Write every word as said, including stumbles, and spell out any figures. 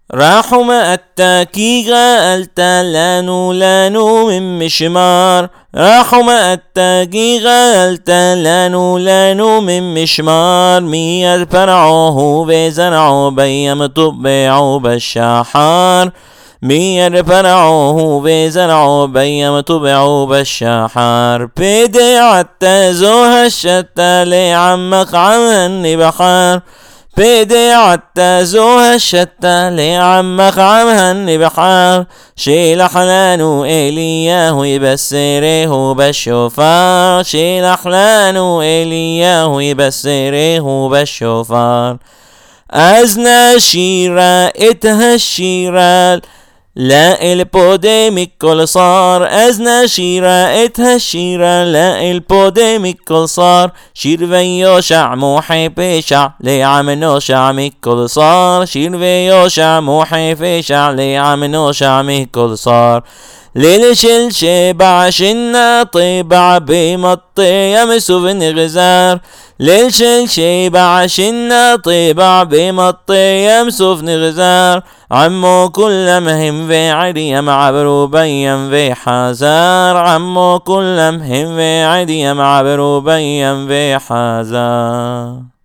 راحوا مع التاكيغة التلانو لانو من مشمار. راحوا مع التاكيغة التلانو لانو من مشمار. مية فرعوه بزرعوا بيم طبعوا بالشحار. مية فرعوه بزرعوا بيم طبعوا بالشحار. بيدي عتزوها الشتى لعمك عمهن بحار. بيدي عتزوها الشتى لعمك عمهن بحار. شيل أحلانو إلياه يبسره بالشوفار. شيل أحلانو إلياه يبسره بالشوفار. أزنا شيرا إتها الشيرا لا البوديميك كل صار. أزنا شيرا إتها الشيرا لا البوديميك كل صار. شير فيو شع موحي بيشع لعمنو شعمي كل صار. شير فيو شع موحي بيشع لعمنو شعمي كل صار. ليل شل شبع شنا طيبع بمطي يمسو بنغزار. ليل شل شبع شنا طيبع بمطي يمسو بنغزار. عمو كل مهم في عدي معبرو بيم في حزار. عمو كل مهم في عدي معبرو بيم في حزار.